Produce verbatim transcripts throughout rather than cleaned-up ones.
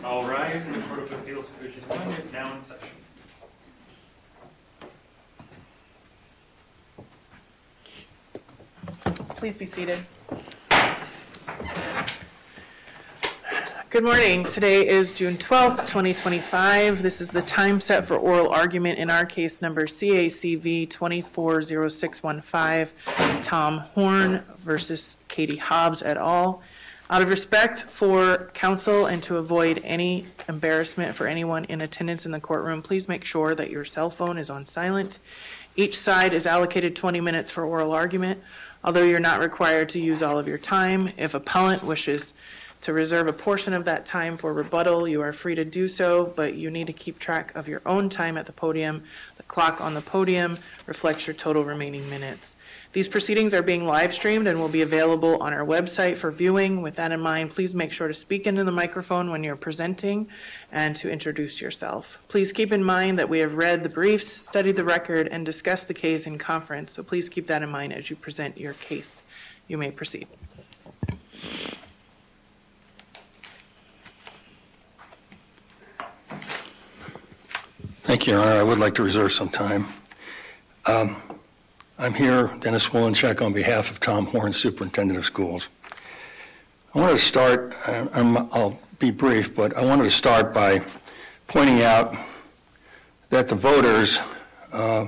All rise. The Court of Appeals Division one is now in session. Please be seated. Good morning. Today is June twelfth, twenty twenty-five. This is the time set for oral argument in our case number C A C V twenty-four oh six one five, Tom Horn versus Katie Hobbs et al. Out of respect for counsel and to avoid any embarrassment for anyone in attendance in the courtroom, please make sure that your cell phone is on silent. Each side is allocated twenty minutes for oral argument. Although you're not required to use all of your time, if appellant wishes to reserve a portion of that time for rebuttal, you are free to do so, but you need to keep track of your own time at the podium. The clock on the podium reflects your total remaining minutes. These proceedings are being live streamed and will be available on our website for viewing. With that in mind, please make sure to speak into the microphone when you're presenting and to introduce yourself. Please keep in mind that we have read the briefs, studied the record, and discussed the case in conference, so please keep that in mind as you present your case. You may proceed. Thank you, Your Honor. I would like to reserve some time. Um, I'm here, Dennis Wolinchek, on behalf of Tom Horn, Superintendent of Schools. I wanted to start, I'm, I'll be brief, but I wanted to start by pointing out that the voters uh,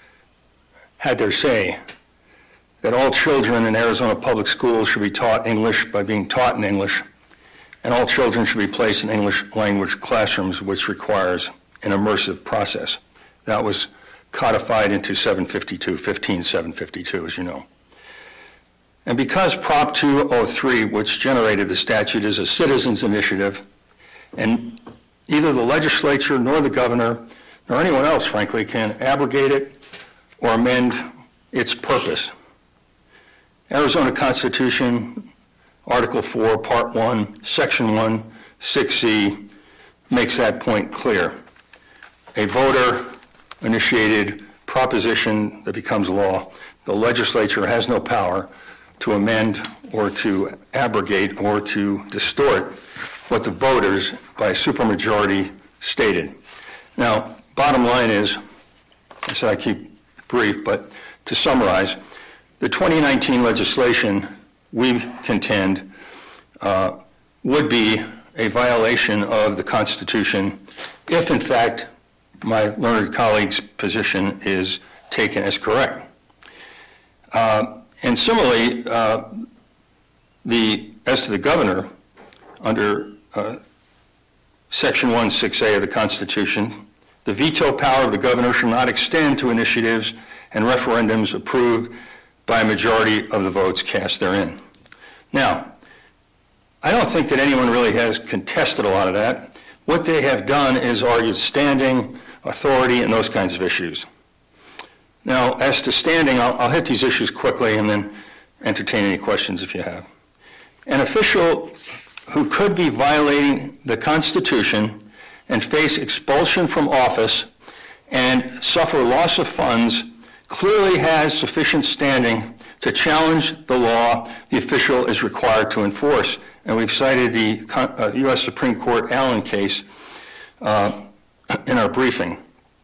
had their say, that all children in Arizona public schools should be taught English by being taught in English, and all children should be placed in English language classrooms, which requires an immersive process. That was codified into seven fifty-two, fifteen seven fifty-two, as you know. And because Prop two oh three, which generated the statute, is a citizens' initiative, and neither the legislature nor the governor, nor anyone else, frankly, can abrogate it or amend its purpose. Arizona Constitution, Article four, Part one, Section one, six C, makes that point clear. A voter-initiated proposition that becomes law, the legislature has no power to amend or to abrogate or to distort what the voters by a supermajority stated. Now, bottom line is, I said I keep brief, but to summarize, the twenty nineteen legislation, we contend, uh, would be a violation of the Constitution if, in fact, my learned colleague's position is taken as correct. Uh, and similarly, uh, the, as to the governor, under uh, Section one six A of the Constitution, the veto power of the governor shall not extend to initiatives and referendums approved by a majority of the votes cast therein. Now, I don't think that anyone really has contested a lot of that. What they have done is argued standing, authority, and those kinds of issues. Now, as to standing, I'll, I'll hit these issues quickly and then entertain any questions if you have. An official who could be violating the Constitution and face expulsion from office and suffer loss of funds clearly has sufficient standing to challenge the law the official is required to enforce. And we've cited the uh, U S Supreme Court Allen case uh, in our briefing,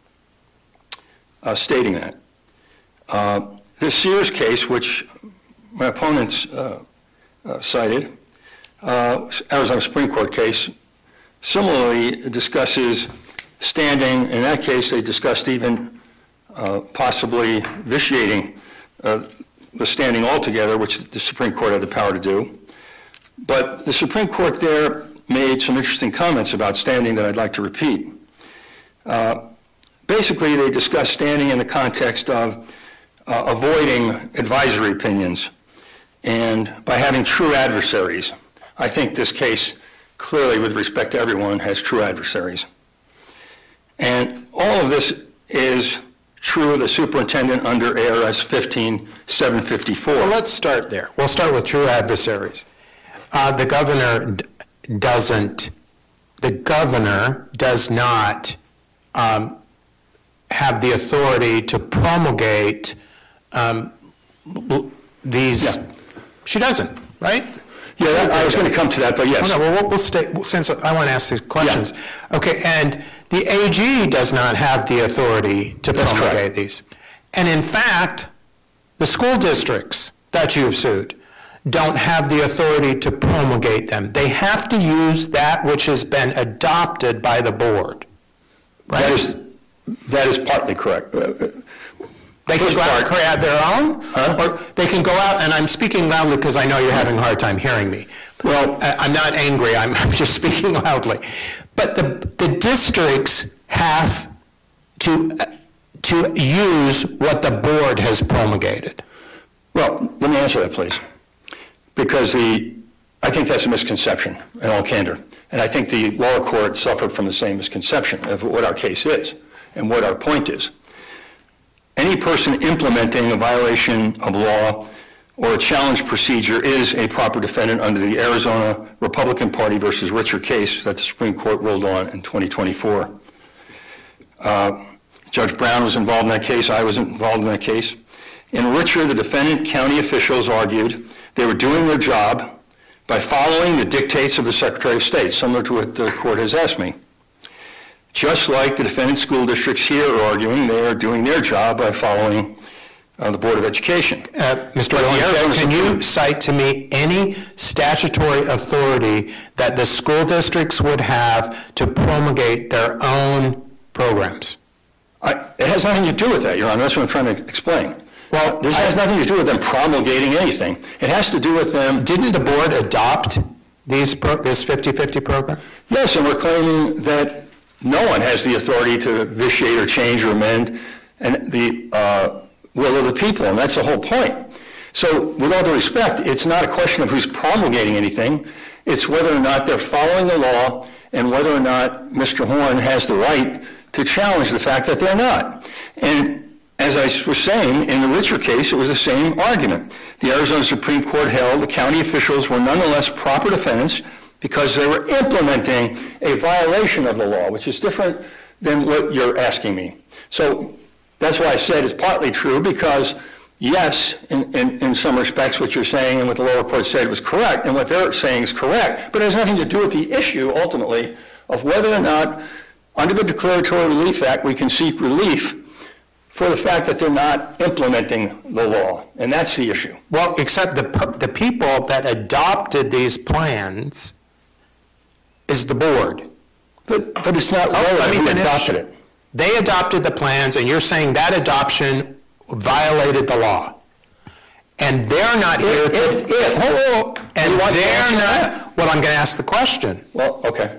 uh, stating that. Uh, this Sears case, which my opponents uh, uh, cited, uh, Arizona Supreme Court case, similarly discusses standing. In that case, they discussed even uh, possibly vitiating uh, the standing altogether, which the Supreme Court had the power to do. But the Supreme Court there made some interesting comments about standing that I'd like to repeat. Uh, basically, they discussed standing in the context of uh, avoiding advisory opinions and by having true adversaries. I think this case, clearly with respect to everyone, has true adversaries. And all of this is true of the superintendent under A R S fifteen seven fifty-four. Well, let's start there. We'll start with true adversaries. Uh, the governor d- doesn't, the governor does not um, have the authority to promulgate um, these. Yeah. She doesn't, right? Yeah, that- I was going to come to that, but yes. Oh, no, well, we'll- we'll stay, since I want to ask the questions. Okay, and the A G does not have the authority to That's correct. promulgate these. And in fact, the school districts that you've sued don't have the authority to promulgate them. They have to use that which has been adopted by the board. Right? That is, that is partly correct. Uh, They can go out and create their own? Huh? Or they can go out, and I'm speaking loudly because I know you're having a hard time hearing me. Well, I- I'm not angry, I'm I'm just speaking loudly. But the, the districts have to, to use what the board has promulgated. Well, let me answer that, please. Because the, I think that's a misconception in all candor. And I think the lower court suffered from the same misconception of what our case is and what our point is. Any person implementing a violation of law or a challenge procedure is a proper defendant under the Arizona Republican Party versus Richer case that the Supreme Court ruled on in twenty twenty-four. Uh, Judge Brown was involved in that case. I was involved in that case. In Richer, the defendant county officials argued they were doing their job by following the dictates of the Secretary of State, similar to what the court has asked me. Just like the defendant school districts here are arguing, they are doing their job by following uh, the Board of Education. Uh, Mister But the Olivier, Arizona can you Supreme- cite to me any statutory authority that the school districts would have to promulgate their own programs? I, it has nothing to do with that, Your Honor. That's what I'm trying to explain. Well, this has nothing to do with them promulgating anything. It has to do with them. Didn't the board adopt these, pro- this fifty-fifty program? Yes, and we're claiming that no one has the authority to vitiate or change or amend and the uh, will of the people, and that's the whole point. So, with all due respect, it's not a question of who's promulgating anything. It's whether or not they're following the law and whether or not Mister Horn has the right to challenge the fact that they're not. And as I was saying, in the Richer case, it was the same argument. The Arizona Supreme Court held the county officials were nonetheless proper defendants because they were implementing a violation of the law, which is different than what you're asking me. So that's why I said it's partly true because, yes, in, in, in some respects what you're saying and what the lower court said was correct, and what they're saying is correct, but it has nothing to do with the issue, ultimately, of whether or not, under the Declaratory Relief Act, we can seek relief for the fact that they're not implementing the law, and that's the issue. Well, except the, p- the people that adopted these plans is the board. But, but it's not Oh, let relevant me who finish. adopted it. They adopted the plans, and you're saying that adoption violated the law. And they're not here to... If, if, hold on. And You want to they're answer not... that? Well, I'm going to ask the question. Well, okay.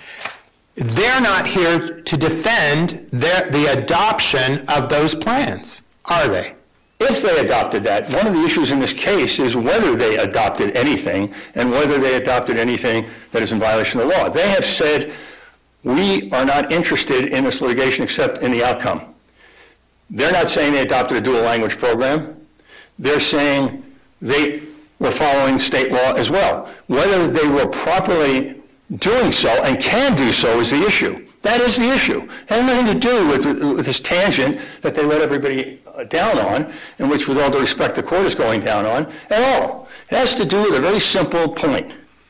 They're not here to defend their, the adoption of those plans, are they? If they adopted that, one of the issues in this case is whether they adopted anything and whether they adopted anything that is in violation of the law. They have said, we are not interested in this litigation except in the outcome. They're not saying they adopted a dual language program. They're saying they were following state law as well. Whether they were properly doing so and can do so is the issue. That is the issue. It has nothing to do with, with this tangent that they let everybody uh, down on, in which, with all due respect, the court is going down on, at all. It has to do with a very simple point.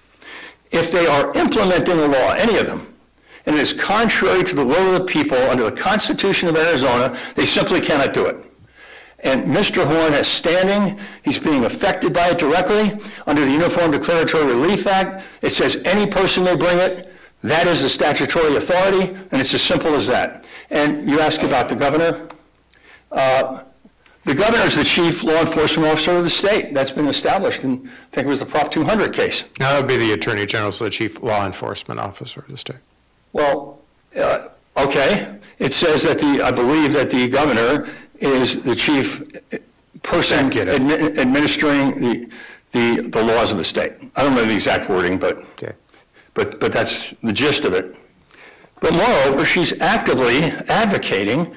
If they are implementing the law, any of them, and it is contrary to the will of the people under the Constitution of Arizona, they simply cannot do it. And Mister Horn has standing. He's being affected by it directly. Under the Uniform Declaratory Relief Act, it says any person may bring it. That is the statutory authority, and it's as simple as that. And you ask about the governor. Uh, the governor is the chief law enforcement officer of the state. That's been established in, I think it was the Prop two hundred case. No, that would be the Attorney General, so the Chief Law Enforcement Officer of the state. Well, uh, okay. It says that the, I believe that the governor is the chief person Executive. admi- administering the, the the laws of the state. I don't know the exact wording, but Okay. but but that's the gist of it. But moreover, she's actively advocating,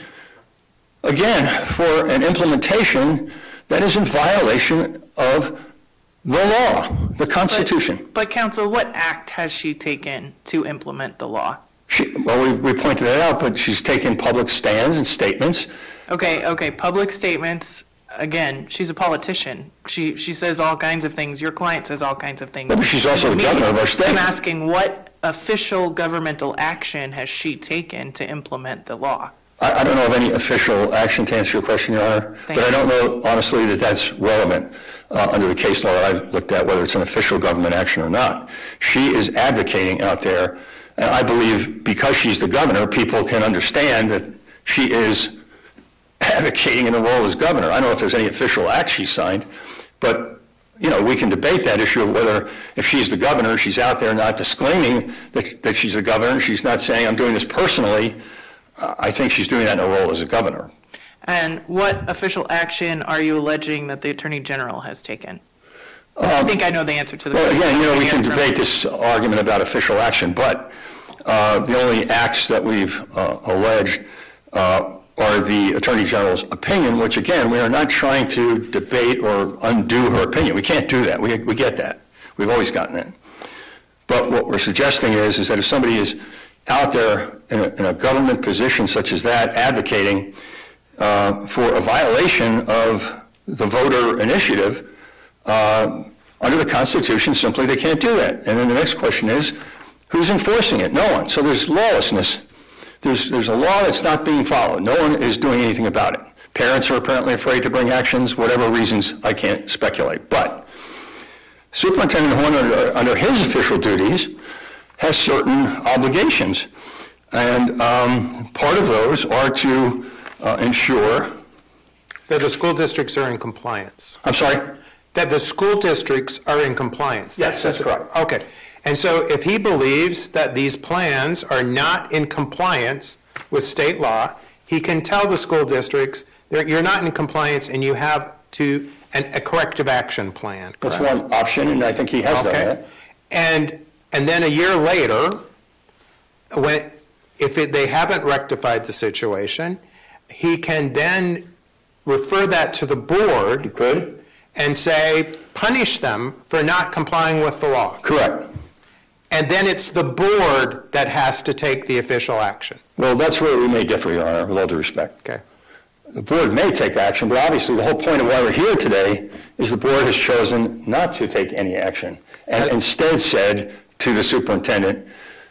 again, for an implementation that is in violation of the law, the Constitution. But counsel, what act has she taken to implement the law? She, well, we, we pointed that out, but she's taken public stands and statements. Okay, okay, public statements, again, she's a politician. She she says all kinds of things. Your client says all kinds of things. But she's also the Me, governor of our state. I'm asking, what official governmental action has she taken to implement the law? I, I don't know of any official action to answer your question, Your Honor, Thank but I you. don't know honestly that that's relevant uh, under the case law that I've looked at, whether it's an official government action or not. She is advocating out there, and I believe because she's the governor, people can understand that she is advocating in a role as governor. I don't know if there's any official act she signed, but you know, we can debate that issue of whether, if she's the governor, she's out there not disclaiming that, that she's the governor. She's not saying, I'm doing this personally. Uh, I think she's doing that in a role as a governor. And what official action are you alleging that the Attorney General has taken? Um, I think I know the answer to the Well, question. again, you know, we Maybe can I'm from- debate this argument about official action, but uh, the only acts that we've uh, alleged uh, are the Attorney General's opinion, which again, we are not trying to debate or undo her opinion. We can't do that. We, we get that. We've always gotten it. But what we're suggesting is, is that if somebody is out there in a, in a government position such as that, advocating uh, for a violation of the voter initiative, uh, under the Constitution, simply they can't do that. And then the next question is, who's enforcing it? No one. So there's lawlessness. There's, there's a law that's not being followed. No one is doing anything about it. Parents are apparently afraid to bring actions, whatever reasons, I can't speculate. But Superintendent Horn, under, under his official duties, has certain obligations. And um, part of those are to uh, ensure, That the school districts are in compliance. I'm sorry? That the school districts are in compliance. Yes, that's correct. Okay. And so if he believes that these plans are not in compliance with state law, he can tell the school districts, "You're you're not in compliance and you have to, an, a corrective action plan." That's correct? one option, and I think he has done Okay. that. And, and then a year later, when, if it, they haven't rectified the situation, he can then refer that to the board. You could? And say, punish them for not complying with the law. Correct. And then it's the board that has to take the official action. Well, that's where we may differ, Your Honor, with all due respect. Okay. The board may take action, but obviously the whole point of why we're here today is the board has chosen not to take any action and That- instead said to the superintendent,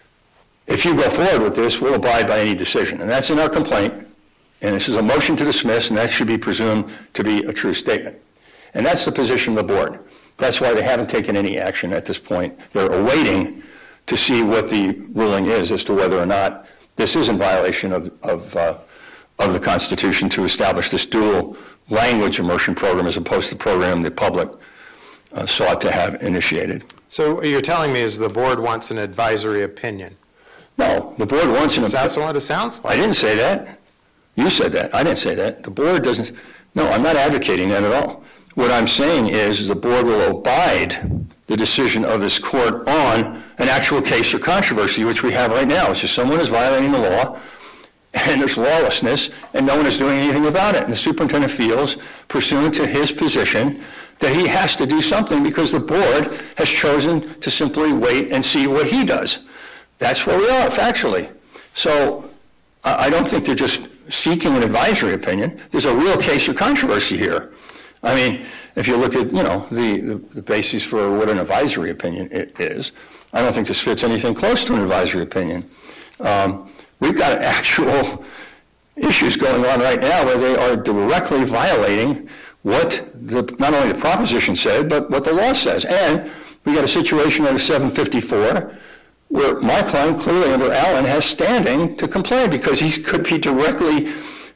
if you go forward with this, we'll abide by any decision. And that's in our complaint, and this is a motion to dismiss, and that should be presumed to be a true statement. And that's the position of the board. That's why they haven't taken any action at this point. They're awaiting to see what the ruling is as to whether or not this is in violation of, of, uh, of the Constitution to establish this dual language immersion program as opposed to the program the public uh, sought to have initiated. So what you're telling me is the board wants an advisory opinion. No, the board wants an... That's what it sounds I like. didn't say that. You said that. I didn't say that. The board doesn't... No, I'm not advocating that at all. What I'm saying is, is the board will abide the decision of this court on an actual case or controversy, which we have right now. It's just someone is violating the law, and there's lawlessness, and no one is doing anything about it. And the superintendent feels, pursuant to his position, that he has to do something because the board has chosen to simply wait and see what he does. That's where we are, factually. So I I don't think they're just seeking an advisory opinion. There's a real case or controversy here. I mean, if you look at, you know, the, the, the basis for what an advisory opinion it is, I don't think this fits anything close to an advisory opinion. Um, we've got actual issues going on right now where they are directly violating what the, not only the proposition said, but what the law says. And we got a situation under seven fifty-four where my client clearly under Allen has standing to complain because he could be directly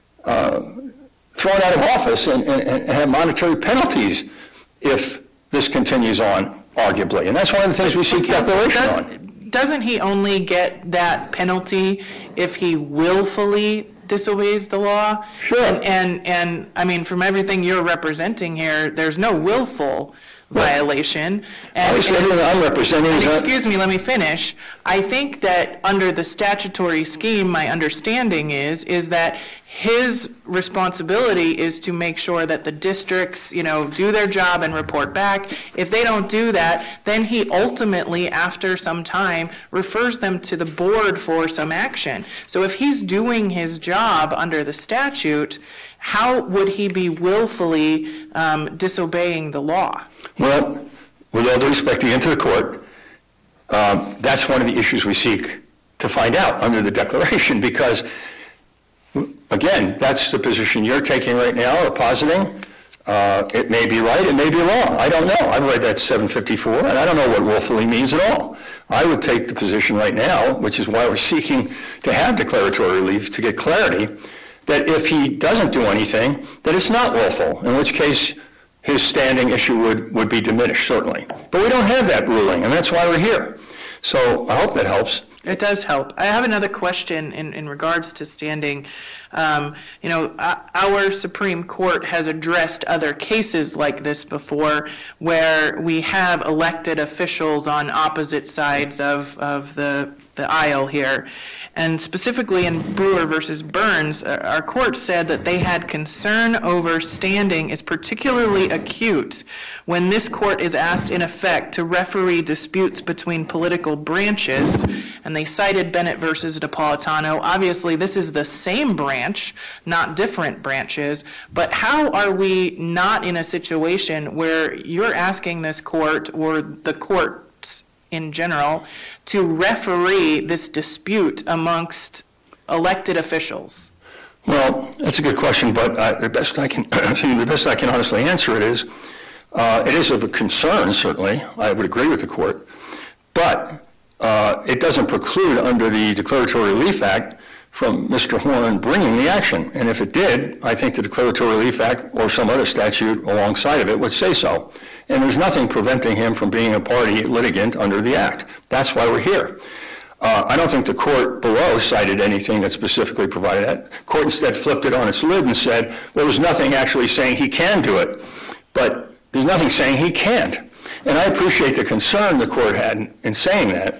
uh, thrown out of office and, and, and have monetary penalties if this continues on, arguably. And that's one of the things we seek declaration Does- on. Doesn't he only get that penalty if he willfully disobeys the law? Sure. And, and, and, I mean, from everything you're representing here, there's no willful violation. And- Obviously, everything I'm representing And is not... excuse me, let me finish. I think that under the statutory scheme, my understanding is, is that his responsibility is to make sure that the districts, you know, do their job and report back. If they don't do that, then he ultimately, after some time, refers them to the board for some action. So if he's doing his job under the statute, how would he be willfully um, disobeying the law? Well, with all due respect again to the court, um, that's one of the issues we seek to find out under the declaration, because again, that's the position you're taking right now or positing. Uh, it may be right, it may be wrong. I don't know. I've read that seven fifty-four, and I don't know what willfully means at all. I would take the position right now, which is why we're seeking to have declaratory relief, to get clarity, that if he doesn't do anything, that it's not willful, in which case his standing issue would, would be diminished, certainly. But we don't have that ruling, and that's why we're here. So I hope that helps. It does help. I have another question in, in regards to standing. Um, you know, our Supreme Court has addressed other cases like this before, where we have elected officials on opposite sides of, of the, the aisle here. And specifically in Brewer versus Burns, our court said that they had concern over standing is particularly acute when this court is asked, in effect, to referee disputes between political branches. And they cited Bennett versus Napolitano. Obviously, this is the same branch, not different branches. But how are we not in a situation where you're asking this court, or the courts in general, to referee this dispute amongst elected officials? Well, that's a good question, but uh, the best I can, the best I can honestly answer it is, uh, it is of a concern, certainly. I would agree with the court, but uh, it doesn't preclude under the Declaratory Relief Act from Mister Horn bringing the action. And if it did, I think the Declaratory Relief Act or some other statute alongside of it would say so. And there's nothing preventing him from being a party litigant under the Act. That's why we're here. Uh, I don't think the court below cited anything that specifically provided that. The court instead flipped it on its lid and said there was nothing actually saying he can do it, but there's nothing saying he can't. And I appreciate the concern the court had in, in saying that,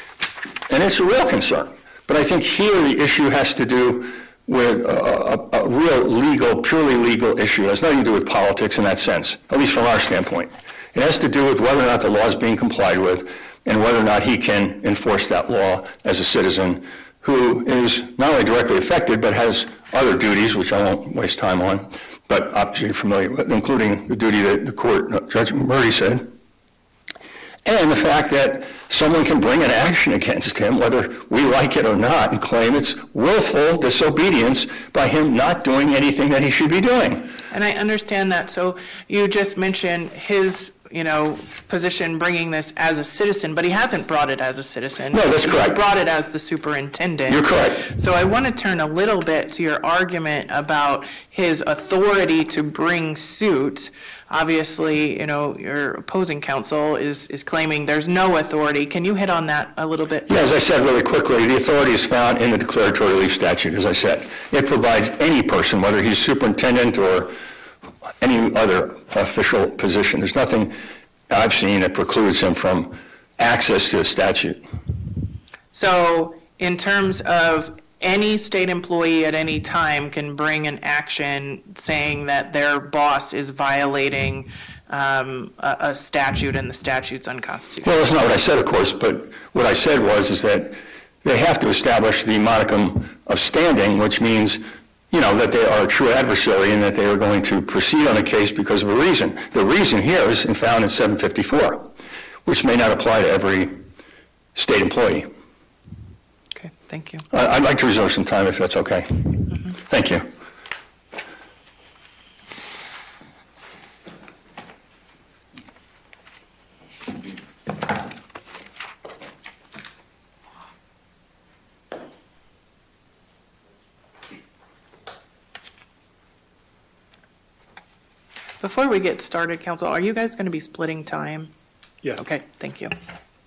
and it's a real concern. But I think here the issue has to do with a, a, a real legal, purely legal issue. It has nothing to do with politics in that sense, at least from our standpoint. It has to do with whether or not the law is being complied with and whether or not he can enforce that law as a citizen who is not only directly affected but has other duties, which I won't waste time on, but obviously you're familiar with, including the duty that the court, Judge Murray said, and the fact that someone can bring an action against him, whether we like it or not, and claim it's willful disobedience by him not doing anything that he should be doing. And I understand that. So you just mentioned his, you know, position bringing this as a citizen, but he hasn't brought it as a citizen. No, that's correct. He brought it as the superintendent. You're correct. So I want to turn a little bit to your argument about his authority to bring suit. Obviously, you know, your opposing counsel is, is claiming there's no authority. Can you hit on that a little bit? Yeah, as I said really quickly, the authority is found in the Declaratory Relief Statute, as I said. It provides any person, whether he's superintendent or any other official position. There's nothing I've seen that precludes him from access to the statute. So in terms of any state employee at any time can bring an action saying that their boss is violating um, a, a statute and the statute's unconstitutional. Well, that's not what I said, of course, but what I said was is that they have to establish the modicum of standing, which means, you know, that they are a true adversary and that they are going to proceed on a case because of a reason. The reason here is found in seven fifty-four, which may not apply to every state employee. Okay, thank you. I'd like to reserve some time if that's okay. Mm-hmm. Thank you. Before we get started, Council, are you guys going to be splitting time? Yes. Okay, thank you.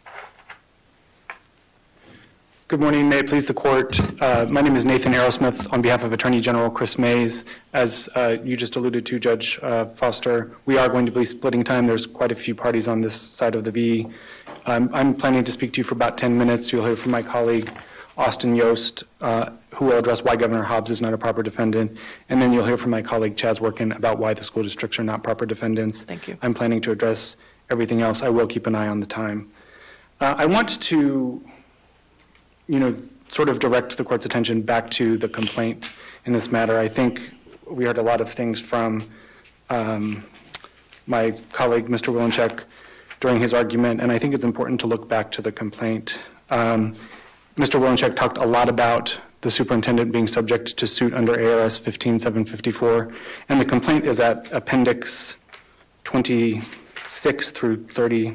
Good morning. May it please the court. Uh, my name is Nathan Arrowsmith on behalf of Attorney General Chris Mays. As uh, you just alluded to, Judge uh, Foster, we are going to be splitting time. There's quite a few parties on this side of the V. Um, I'm planning to speak to you for about ten minutes. You'll hear from my colleague, Austin Yost, uh, who who will address why Governor Hobbs is not a proper defendant, and then you'll hear from my colleague Chaz Workin about why the school districts are not proper defendants. Thank you. I'm planning to address everything else. I will keep an eye on the time. Uh, I want to, you know, sort of direct the court's attention back to the complaint in this matter. I think we heard a lot of things from um, my colleague, Mister Wilenchek, during his argument, and I think it's important to look back to the complaint. Um, Mister Wilenchek talked a lot about the superintendent being subject to suit under A R S fifteen seven fifty-four, and the complaint is at Appendix twenty-six through thirty,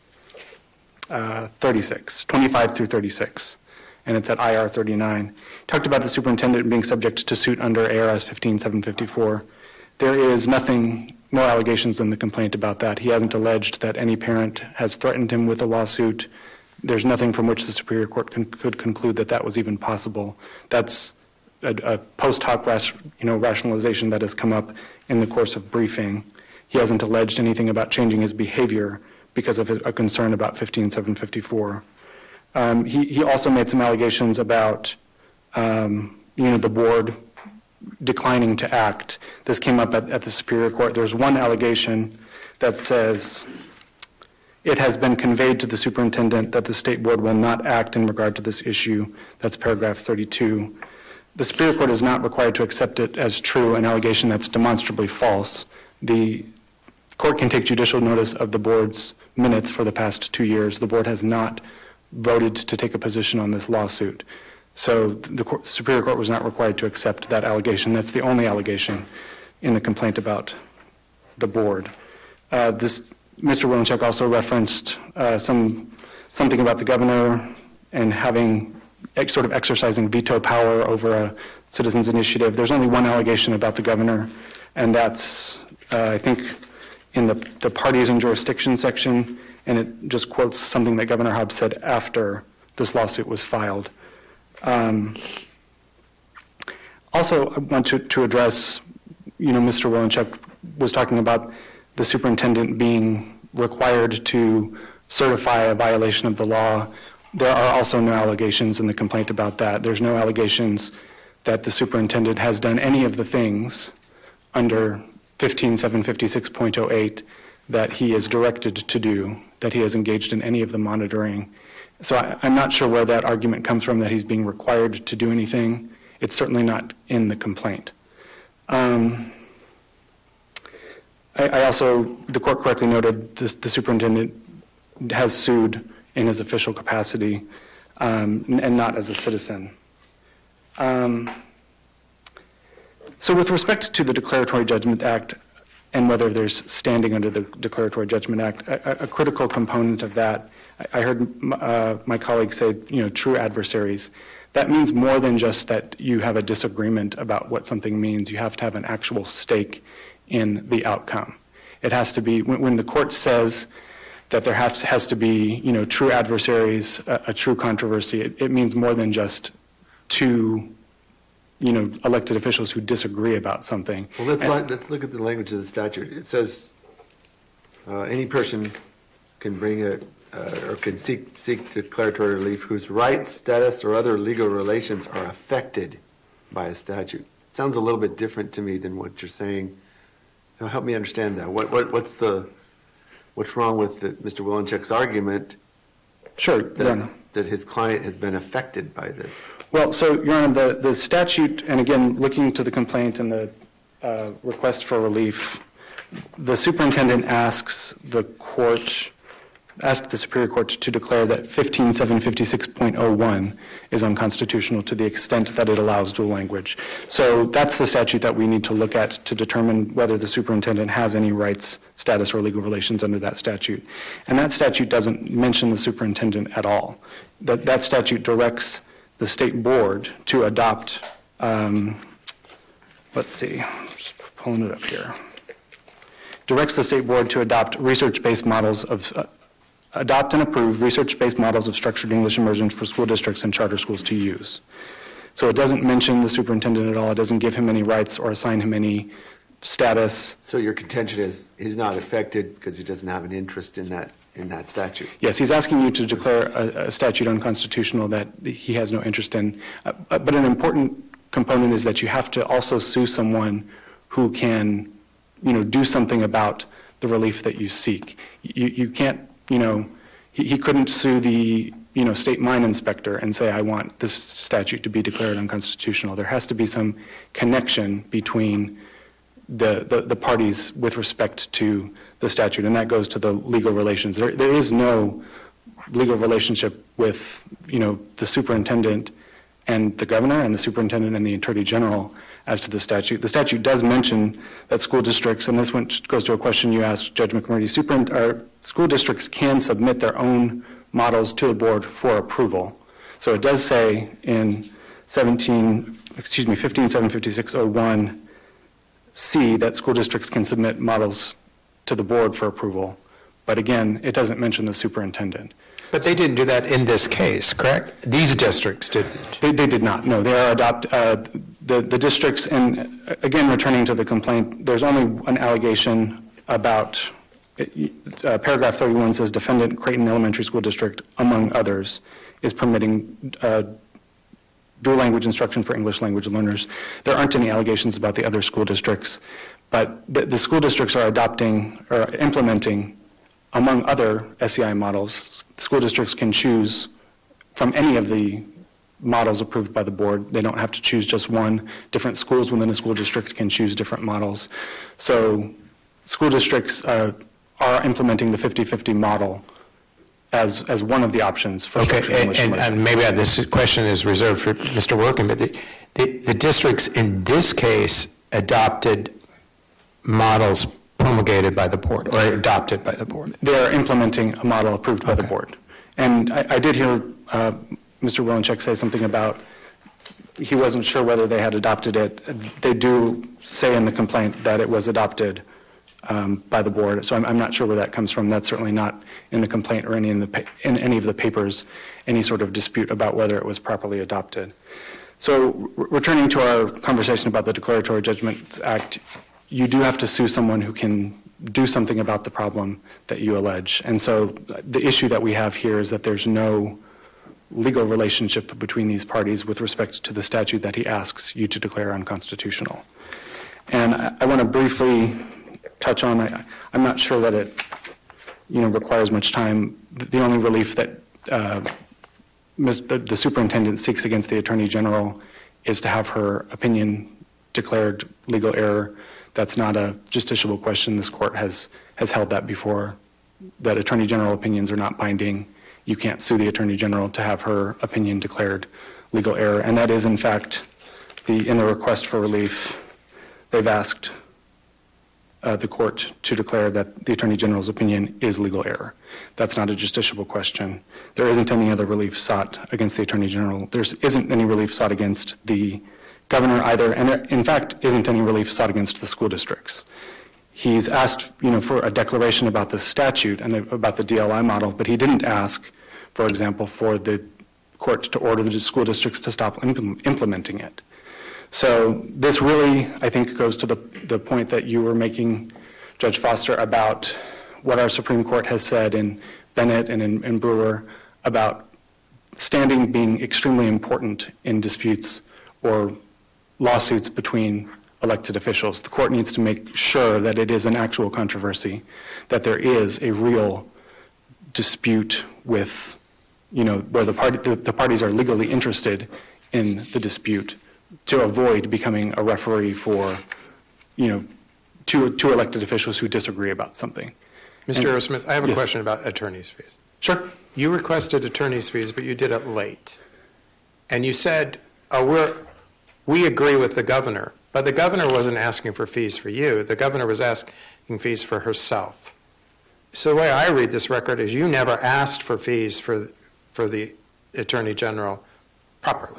uh, thirty-six, twenty-five through thirty-six, and it's at I R thirty-nine. Talked about the superintendent being subject to suit under A R S fifteen seven fifty-four. There is nothing, no allegations in the complaint about that. He hasn't alleged that any parent has threatened him with a lawsuit. There's nothing from which the Superior Court con- could conclude that that was even possible. That's a, a post hoc ras- you know, rationalization that has come up in the course of briefing. He hasn't alleged anything about changing his behavior because of his, a concern about fifteen seven fifty-four. Um, he, he also made some allegations about um, you know, the board declining to act. This came up at, at the Superior Court. There's one allegation that says it has been conveyed to the superintendent that the state board will not act in regard to this issue. That's paragraph thirty-two. The Superior Court is not required to accept it as true, an allegation that's demonstrably false. The court can take judicial notice of the board's minutes for the past two years. The board has not voted to take a position on this lawsuit. So the court, Superior Court was not required to accept that allegation. That's the only allegation in the complaint about the board. Uh, this, Mister Wilenchek also referenced uh, some something about the governor and having ex, sort of exercising veto power over a citizens' initiative. There's only one allegation about the governor, and that's, uh, I think, in the, the parties and jurisdiction section, and it just quotes something that Governor Hobbs said after this lawsuit was filed. Um, also, I want to, to address, you know, Mister Wilenchek was talking about the superintendent being required to certify a violation of the law. There are also no allegations in the complaint about that. There's no allegations that the superintendent has done any of the things under fifteen seven fifty-six point oh eight that he is directed to do, that he has engaged in any of the monitoring. So I, I'm not sure where that argument comes from, that he's being required to do anything. It's certainly not in the complaint. Um, I, I also, the court correctly noted this, the superintendent has sued in his official capacity um, and not as a citizen. Um, so with respect to the Declaratory Judgment Act and whether there's standing under the Declaratory Judgment Act, a, a critical component of that, I heard uh, my colleague say, you know, true adversaries. That means more than just that you have a disagreement about what something means. You have to have an actual stake in the outcome. It has to be, when, when the court says that there has, has to be, you know, true adversaries, a, a true controversy, it, it means more than just two, you know, elected officials who disagree about something. Well, let's, And, li- let's look at the language of the statute. It says uh, any person can bring a Uh, or can seek seek declaratory relief whose rights, status, or other legal relations are affected by a statute. Sounds a little bit different to me than what you're saying. So help me understand that. What what what's the what's wrong with the, Mister Wilenchek's argument Sure. that, Then. that his client has been affected by this? Well, so, Your Honor, the, the statute, and again, looking to the complaint and the uh, request for relief, the superintendent asks the court, asked the Superior Court to declare that fifteen seven fifty-six point oh one is unconstitutional to the extent that it allows dual language. So that's the statute that we need to look at to determine whether the superintendent has any rights, status, or legal relations under that statute. And that statute doesn't mention the superintendent at all. That, that statute directs the state board to adopt, um, let's see, just pulling it up here, directs the state board to adopt research-based models of uh, adopt and approve research-based models of structured English immersion for school districts and charter schools to use. So it doesn't mention the superintendent at all. It doesn't give him any rights or assign him any status. So your contention is he's not affected because he doesn't have an interest in that, in that statute? Yes, he's asking you to declare a, a statute unconstitutional that he has no interest in. Uh, but an important component is that you have to also sue someone who can, you know, do something about the relief that you seek. You, you can't, you know, he, he couldn't sue the, you know, state mine inspector and say, I want this statute to be declared unconstitutional. There has to be some connection between the, the, the parties with respect to the statute, and that goes to the legal relations. There, there is no legal relationship with, you know, the superintendent and the governor and the superintendent and the attorney general as to the statute. The statute does mention that school districts, and this one goes to a question you asked Judge McMurdy, super, or school districts can submit their own models to the board for approval. So it does say in seventeen, excuse me, fifteen seven fifty-six oh one C that school districts can submit models to the board for approval. But again, it doesn't mention the superintendent. But they didn't do that in this case, correct? These districts didn't. They, they did not. No, they are adopt uh, the the districts. And uh, again, returning to the complaint, there's only an allegation about uh, paragraph thirty-one says defendant Creighton Elementary School District, among others, is permitting uh, dual language instruction for English language learners. There aren't any allegations about the other school districts, but the, the school districts are adopting or implementing, among other S E I models. School districts can choose from any of the models approved by the board. They don't have to choose just one. Different schools within a school district can choose different models. So school districts uh, are implementing the fifty fifty model as as one of the options for Okay, structured English and, and, immersion. and maybe this question is reserved for Mister Workin, but the, the, the districts in this case adopted models promulgated by the board or adopted by the board. They're implementing a model approved by the Okay. board. And I, I did hear uh, Mister Willenchek say something about he wasn't sure whether they had adopted it. They do say in the complaint that it was adopted um, by the board, so I'm, I'm not sure where that comes from. That's certainly not in the complaint or any in, the pa- in any of the papers, any sort of dispute about whether it was properly adopted. So re- returning to our conversation about the Declaratory Judgments Act, you do have to sue someone who can do something about the problem that you allege. And so the issue that we have here is that there's no legal relationship between these parties with respect to the statute that he asks you to declare unconstitutional. And I, I want to briefly touch on, I, I'm not sure that it, you know, requires much time. The only relief that uh, the, the superintendent seeks against the Attorney General is to have her opinion declared legal error. That's not a justiciable question. This court has, has held that before, that Attorney General opinions are not binding. You can't sue the Attorney General to have her opinion declared legal error. And that is, in fact, the in the request for relief, they've asked uh, the court to declare that the Attorney General's opinion is legal error. That's not a justiciable question. There isn't any other relief sought against the Attorney General. There isn't any relief sought against the governor either, and there, in fact, isn't any relief sought against the school districts. He's asked, you know, for a declaration about the statute and about the D L I model, but he didn't ask, for example, for the court to order the school districts to stop implement, implementing it. So this really, I think, goes to the, the point that you were making, Judge Foster, about what our Supreme Court has said in Bennett and in, in Brewer about standing being extremely important in disputes or lawsuits between elected officials. The court needs to make sure that it is an actual controversy, that there is a real dispute with, you know, where the, party, the, the parties are legally interested in the dispute, to avoid becoming a referee for, you know, two, two elected officials who disagree about something. Mister Aerosmith, I have a Yes. question about attorney's fees. Sure. You requested attorney's fees, but you did it late. And you said, oh, we're, we agree with the governor. But the governor wasn't asking for fees for you. The governor was asking fees for herself. So the way I read this record is you never asked for fees for, for the Attorney General properly.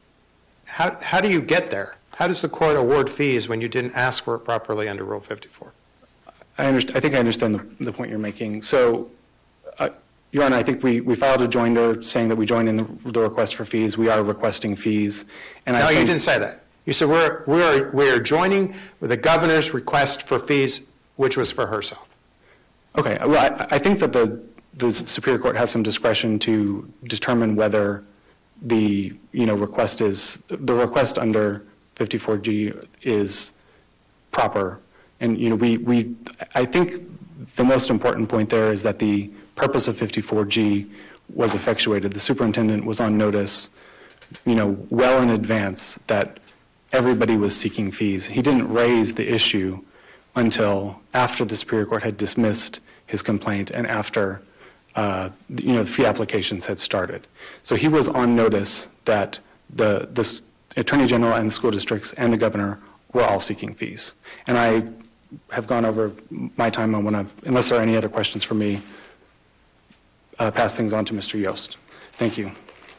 How, how do you get there? How does the court award fees when you didn't ask for it properly under Rule fifty-four? I, understand, I think I understand the, the point you're making. So, uh, Your Honor, I think we, we filed a joinder saying that we joined in the, the request for fees. We are requesting fees. And No, I you think, didn't say that. You said we're, we're, we're joining with the governor's request for fees, which was for herself. Okay, well, I, I think that the, the Superior Court has some discretion to determine whether the, you know, request is, the request under fifty-four G is proper. And, you know, we, we, I think the most important point there is that the purpose of fifty-four G was effectuated. The superintendent was on notice, you know, well in advance that everybody was seeking fees. He didn't raise the issue until after the Superior Court had dismissed his complaint and after, uh, you know, the fee applications had started. So he was on notice that the, the Attorney General and the school districts and the governor were all seeking fees. And I have gone over my time. I want to, unless there are any other questions for me, uh, pass things on to Mister Yost. Thank you.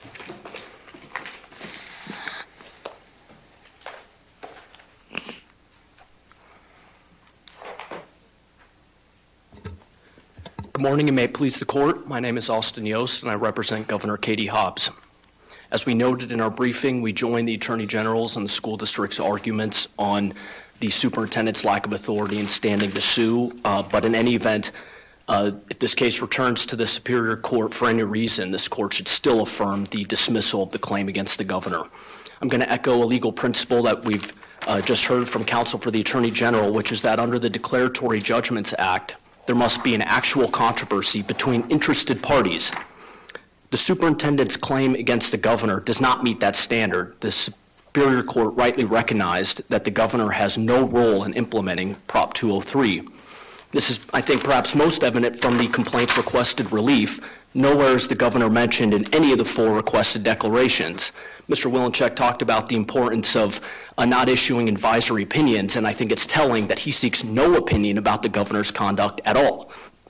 Good morning, and may it please the court. My name is Austin Yost, and I represent Governor Katie Hobbs. As we noted in our briefing, we join the Attorney General's and the school district's arguments on the superintendent's lack of authority and standing to sue. Uh, but in any event, uh, if this case returns to the Superior Court for any reason, this court should still affirm the dismissal of the claim against the governor. I'm going to echo a legal principle that we've uh, just heard from counsel for the Attorney General, which is that under the Declaratory Judgments Act, there must be an actual controversy between interested parties. The superintendent's claim against the governor does not meet that standard. The Superior Court rightly recognized that the governor has no role in implementing Prop two oh three. This is, I think, perhaps most evident from the complaint's requested relief. Nowhere is the governor mentioned in any of the four requested declarations. Mister Wilenchek talked about the importance of uh, not issuing advisory opinions, and I think it's telling that he seeks no opinion about the governor's conduct at all.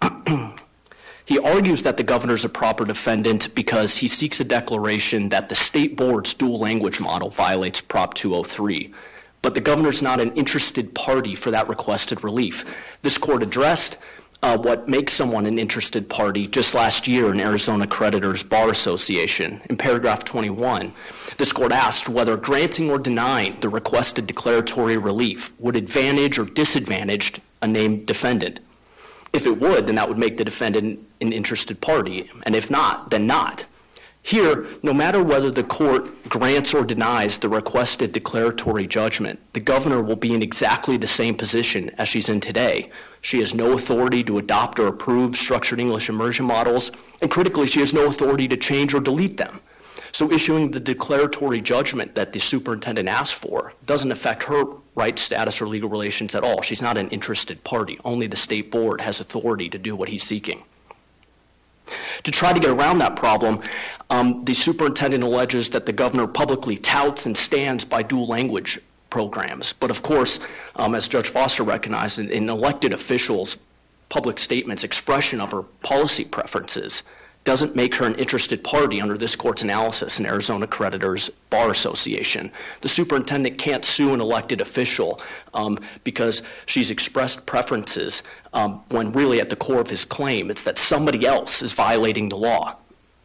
He argues that the governor is a proper defendant because he seeks a declaration that the state board's dual language model violates Prop two oh three. But the governor's not an interested party for that requested relief. This court addressed uh, what makes someone an interested party just last year in Arizona Creditors Bar Association. In paragraph twenty-one, this court asked whether granting or denying the requested declaratory relief would advantage or disadvantage a named defendant. If it would, then that would make the defendant an interested party, and if not, then not. Here, no matter whether the court grants or denies the requested declaratory judgment, the governor will be in exactly the same position as she's in today. She has no authority to adopt or approve structured English immersion models, and critically, she has no authority to change or delete them. So issuing the declaratory judgment that the superintendent asked for doesn't affect her right status or legal relations at all. She's not an interested party. Only the state board has authority to do what he's seeking. To try to get around that problem, um, the superintendent alleges that the governor publicly touts and stands by dual language programs. But of course, um, as Judge Foster recognized, in, in elected officials' public statements, expression of her policy preferences doesn't make her an interested party under this court's analysis in Arizona Creditors Bar Association. The superintendent can't sue an elected official um, because she's expressed preferences um, when really at the core of his claim it's that somebody else is violating the law.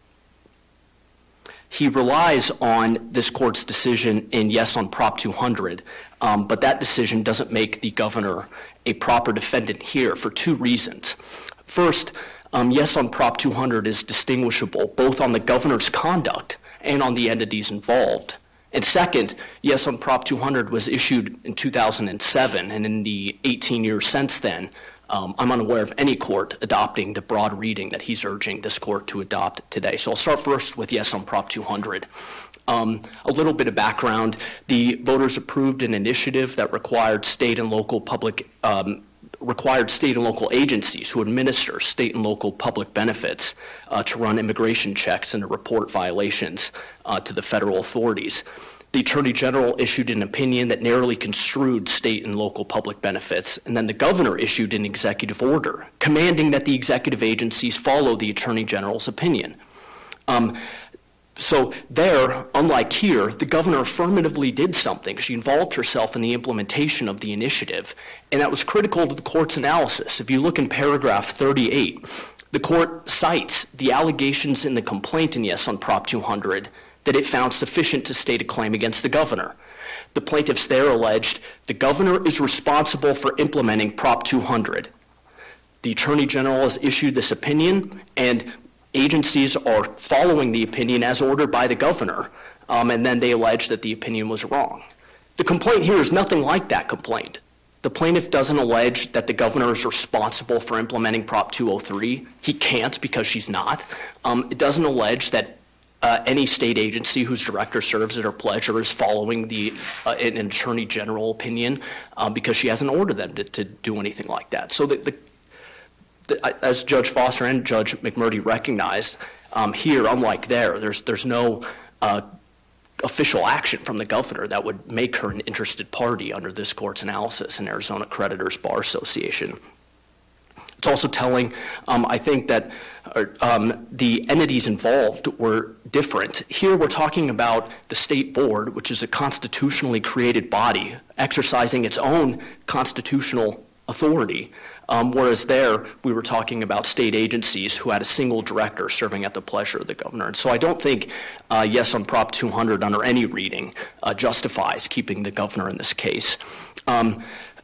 He relies on this court's decision in Yes on Prop two hundred, um, but that decision doesn't make the governor a proper defendant here for two reasons. First, Um, yes on Prop two hundred is distinguishable both on the governor's conduct and on the entities involved. And second, yes on Prop two hundred was issued in two thousand seven, and in the eighteen years since then, um, I'm unaware of any court adopting the broad reading that he's urging this court to adopt today. So I'll start first with yes on Prop two hundred. Um, a little bit of background. The voters approved an initiative that required state and local public um, required state and local agencies who administer state and local public benefits uh, to run immigration checks and to report violations uh, to the federal authorities. The Attorney General issued an opinion that narrowly construed state and local public benefits, and then the governor issued an executive order commanding that the executive agencies follow the Attorney General's opinion. Um, So there, unlike here, the governor affirmatively did something. She involved herself in the implementation of the initiative, and that was critical to the court's analysis. If you look in paragraph thirty-eight, the court cites the allegations in the complaint in Yes on Prop two hundred that it found sufficient to state a claim against the governor. The plaintiffs there alleged the governor is responsible for implementing Prop two hundred. The Attorney General has issued this opinion, and agencies are following the opinion as ordered by the governor, um, and then they allege that the opinion was wrong. The complaint here is nothing like that complaint. The plaintiff doesn't allege that the governor is responsible for implementing Prop two oh three. He can't because she's not. Um, it doesn't allege that uh, any state agency whose director serves at her pleasure is following the uh, an attorney general opinion uh, because she hasn't ordered them to, to do anything like that. So the, the, the, as Judge Foster and Judge McMurdy recognized, um, here, unlike there, there's there's no uh, official action from the governor that would make her an interested party under this court's analysis in Arizona Creditors Bar Association. It's also telling, um, I think, that uh, um, the entities involved were different. Here we're talking about the state board, which is a constitutionally created body exercising its own constitutional authority, um, whereas there we were talking about state agencies who had a single director serving at the pleasure of the governor. And so I don't think uh, yes on Prop two hundred under any reading uh, justifies keeping the governor in this case. Um,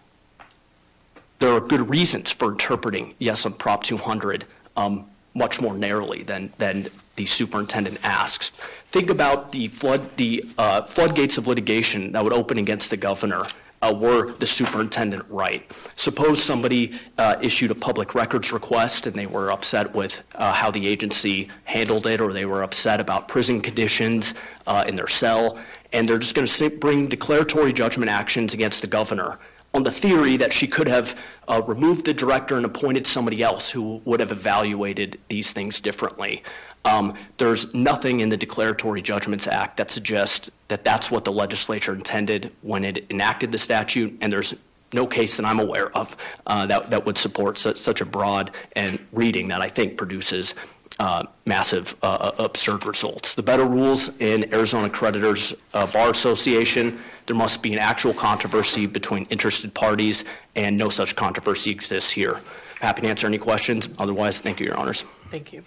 there are good reasons for interpreting yes on Prop two hundred um, much more narrowly than, than the superintendent asks. Think about the flood, the uh, floodgates of litigation that would open against the governor Uh, were the superintendent right. Suppose somebody uh, issued a public records request and they were upset with uh, how the agency handled it, or they were upset about prison conditions uh, in their cell, and they're just going to bring declaratory judgment actions against the governor on the theory that she could have uh, removed the director and appointed somebody else who would have evaluated these things differently. Um, there's nothing in the Declaratory Judgments Act that suggests that that's what the legislature intended when it enacted the statute, and there's no case that I'm aware of uh, that, that would support su- such a broad and reading that I think produces uh, massive, uh, absurd results. The better rules in Arizona Creditors uh, Bar Association, there must be an actual controversy between interested parties, and no such controversy exists here. Happy to answer any questions. Otherwise, thank you, Your Honors. Thank you.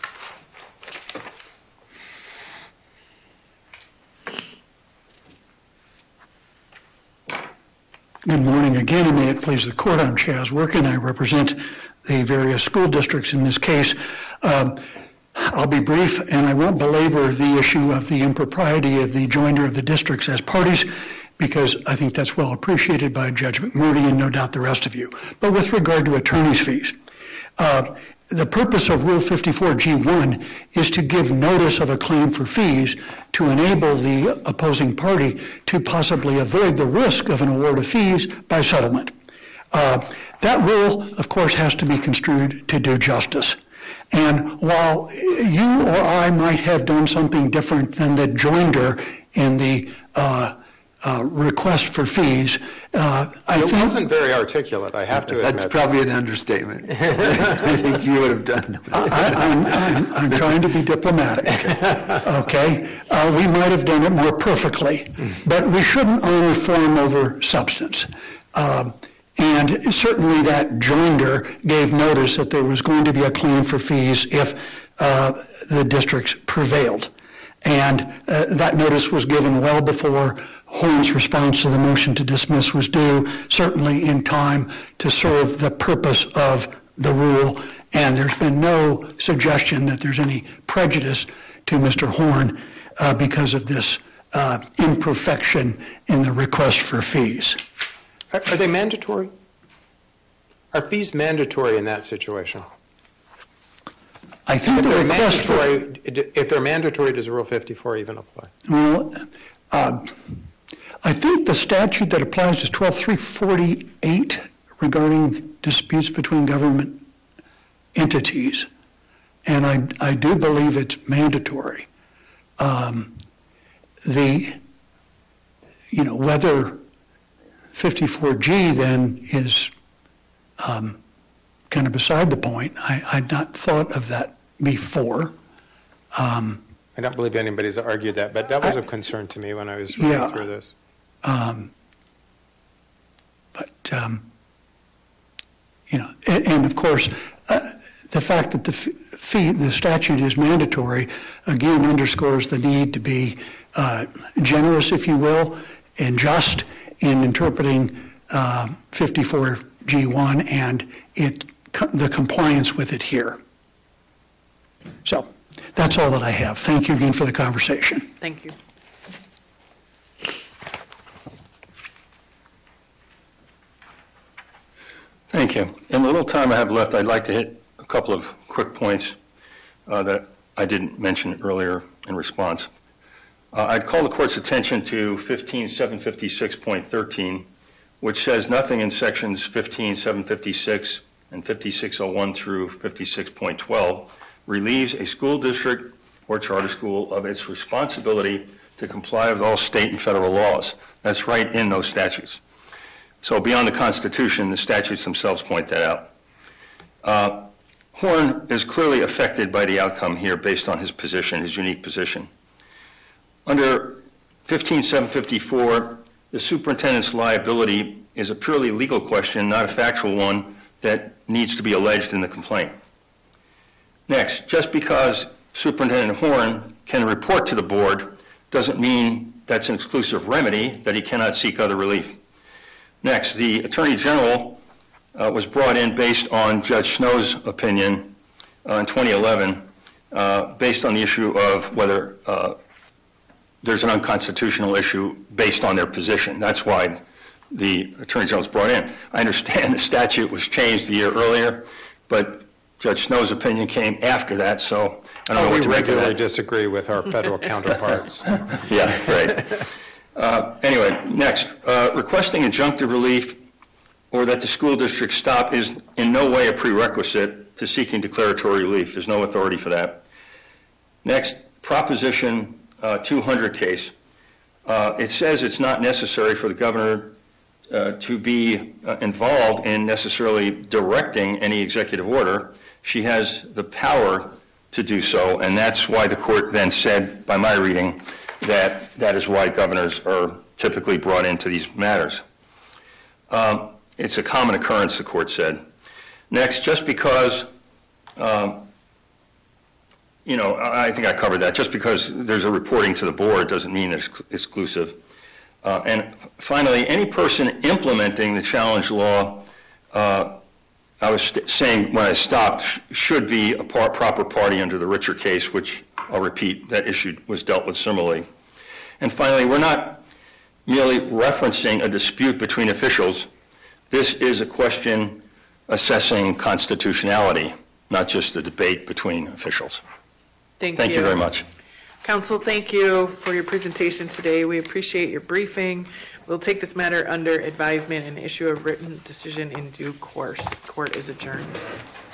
Good morning again, and may it please the court. I'm Chaz Workin. I represent the various school districts in this case. Um, I'll be brief, and I won't belabor the issue of the impropriety of the joinder of the districts as parties, because I think that's well appreciated by Judge McMurdy and no doubt the rest of you. But with regard to attorney's fees, uh, the purpose of Rule fifty-four G one is to give notice of a claim for fees to enable the opposing party to possibly avoid the risk of an award of fees by settlement. Uh, that rule, of course, has to be construed to do justice. And while you or I might have done something different than the joinder in the uh, uh, request for fees, uh, I It think wasn't very articulate, I have to admit. That's probably an understatement. I think you would have done. I, I'm, I'm, I'm trying to be diplomatic, okay? Uh, we might have done it more perfectly, but we shouldn't honor form over substance. Um, and certainly that joinder gave notice that there was going to be a claim for fees if uh, the districts prevailed. And uh, that notice was given well before Horn's response to the motion to dismiss was due, certainly in time to serve the purpose of the rule, and there's been no suggestion that there's any prejudice to Mister Horn uh, because of this uh, imperfection in the request for fees. Are, are they mandatory? Are fees mandatory in that situation? I think If the they're request for... mandatory, if they're mandatory, does Rule fifty-four even apply? Well, uh, I think the statute that applies is twelve three forty-eight regarding disputes between government entities, and I, I do believe it's mandatory. Um, the, you know, whether fifty-four G then is um, kind of beside the point. I, I'd not thought of that before. Um, I don't believe anybody's argued that, but that was I, of concern to me when I was reading yeah, through this. Um, but, um, you know, and, and of course, uh, the fact that the fee, the statute is mandatory, again, underscores the need to be uh, generous, if you will, and just in interpreting uh, fifty-four G one and it, the compliance with it here. So that's all that I have. Thank you again for the conversation. Thank you. Thank you. In the little time I have left, I'd like to hit a couple of quick points uh, that I didn't mention earlier in response. Uh, I'd call the court's attention to fifteen seven fifty-six point thirteen, which says nothing in sections fifteen seven fifty-six and fifty-six oh one through fifty-six point twelve relieves a school district or charter school of its responsibility to comply with all state and federal laws. That's right in those statutes. So beyond the Constitution, the statutes themselves point that out. Uh, Horn is clearly affected by the outcome here based on his position, his unique position. Under fifteen seven fifty-four, the superintendent's liability is a purely legal question, not a factual one that needs to be alleged in the complaint. Next, just because Superintendent Horn can report to the board doesn't mean that's an exclusive remedy that he cannot seek other relief. Next, the Attorney General uh, was brought in based on Judge Snow's opinion uh, in twenty eleven, uh, based on the issue of whether uh, there's an unconstitutional issue based on their position. That's why the Attorney General was brought in. I understand the statute was changed the year earlier, but Judge Snow's opinion came after that, so I don't Oh, know what we to make of regularly that. disagree with our federal counterparts. Yeah, right. Uh, Anyway, next, uh, requesting injunctive relief or that the school district stop is in no way a prerequisite to seeking declaratory relief. There's no authority for that. Next, Proposition uh, two hundred case. Uh, It says it's not necessary for the governor uh, to be uh, involved in necessarily directing any executive order. She has the power to do so, and that's why the court then said, by my reading, that that is why governors are typically brought into these matters. Um, it's a common occurrence, the court said. Next, just because, um, you know, I, I think I covered that, just because there's a reporting to the board doesn't mean it's exclusive. Uh, and finally, any person implementing the challenge law, uh, I was st- saying when I stopped, sh- should be a par- proper party under the Richer case, which I'll repeat, that issue was dealt with similarly. And finally, we're not merely referencing a dispute between officials. This is a question assessing constitutionality, not just a debate between officials. Thank you. Thank you very much. Council, thank you for your presentation today. We appreciate your briefing. We'll take this matter under advisement and issue a written decision in due course. Court is adjourned.